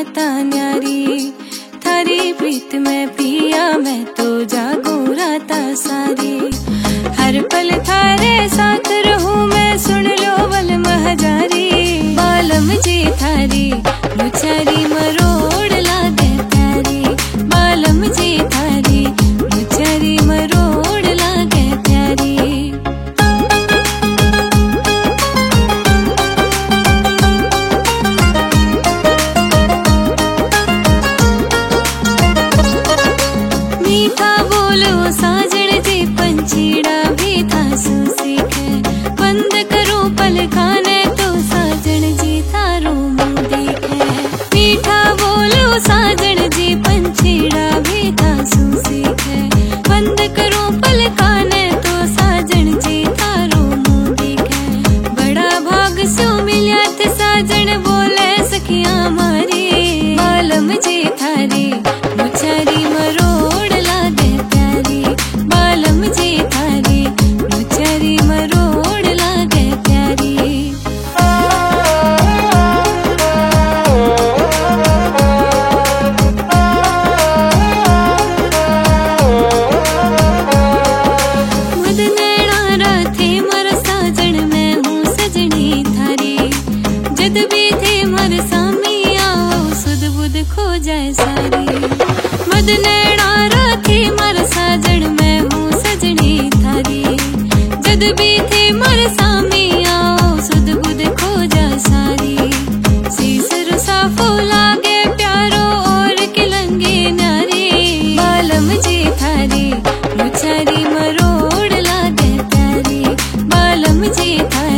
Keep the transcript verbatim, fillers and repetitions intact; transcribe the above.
राता न्यारी, थारी प्रीत में पिया मैं तो जागू राता सारी। हर पल थारे साथ रहूं मैं, सुन लो बल महजारी। बालम जी थारी मुछारी मरोड़ लागे प्यारी, बालम जी थारी मुछारी मरोड़ लागे प्यारी। मीठा बोलो साजन जी पंछीड़ा भी था सु सीखे, बंद करो पल खाने तो साजन जी थारो मुंह देखे। मीठा बोलो साजन जी पंछीड़ा भी था सु सीखे, बंद करो पल खाने तो साजन जी थारो मुंह देखे। बड़ा भाग सो मिल्या थे साजन बोले सखिया मारी, बालम जी थारी मुछारी मरोड़ लागे प्यारी, बालम जी थारी मुछारी मरोड़ लागे प्यारी। मुद नैना राथे मर साजन मैं हूँ सजनी थारी, जद भी थे मर सामी आओ सुध बुध खो जाए सारी। मुद नैना राथे मर साजन मैं हूँ सजनी थारी, जद भी थे मर सामी आओ सुध बुध खो जाए सारी। शीस रुसाफो लागे प्यारो और किलंगी नारी, बालम जी थारी मुछारी मरोड़ लागे प्यारी, बालम जी थारी